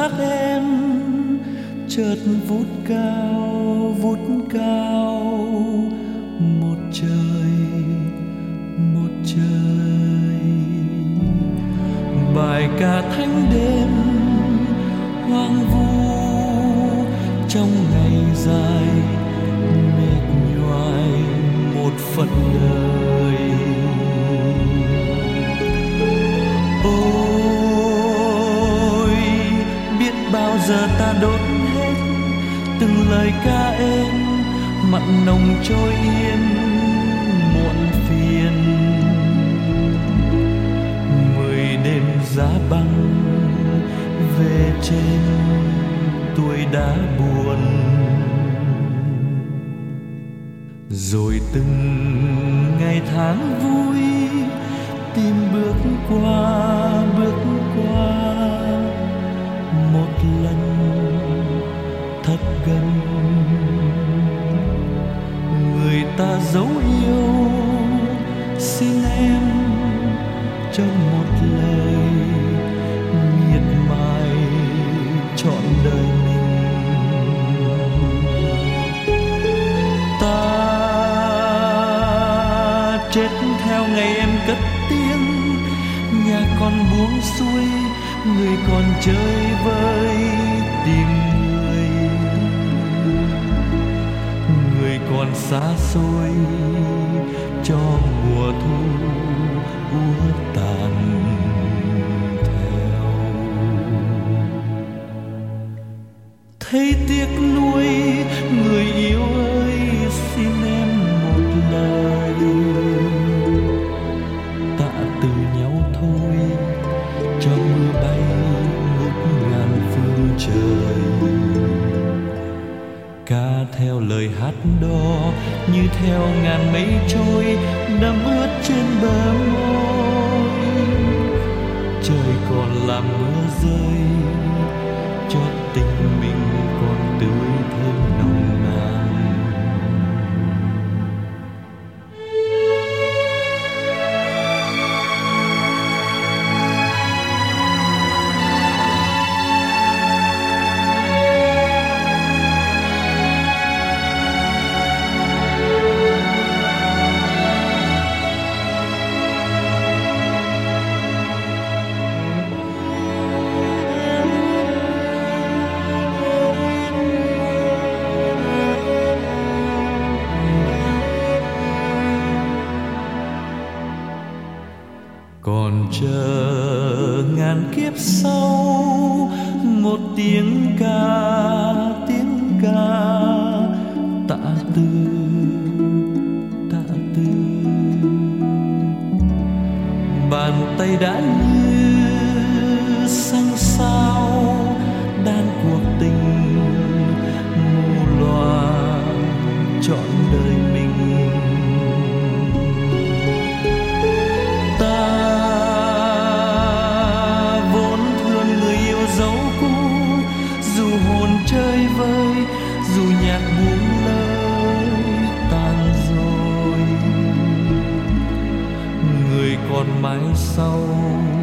hát em chợt vút cao một trời bài ca thánh đêm hoang vu trong ngày dài mệt nhoài một phần đời. Ôi biết bao giờ ta đốt hết từng lời ca êm mặn nồng trôi yên muộn phiền. 10 đêm giá băng về trên tuổi đã buồn, rồi từng ngày tháng vui tim bước qua một lần thật gần. Người ta dấu yêu xin em trong một lời miệt mài trọn đời mình. Ta chết theo ngày em cất tiếng, nhà con buông xuôi, người còn chơi vơi tìm người còn xa xôi cho mùa thu úa tàn theo. Thấy tiếc nuối người yêu ơi, xin em một lời tạ từ nhau thôi, cho mưa bay ngút ngàn phương trời. Ca theo lời hát đó như theo ngàn mây trôi đẫm ướt trên bờ môi. Trời còn làm mưa rơi cho tình mình còn tươi thêm nồng nàn. Còn chờ ngàn kiếp sau một tiếng ca tạ từ bàn tay đã như xanh sao đan cuộc tình mù loà trọn đời mình. Chơi vơi dù nhạc buông lời tàn rồi, người còn mãi sau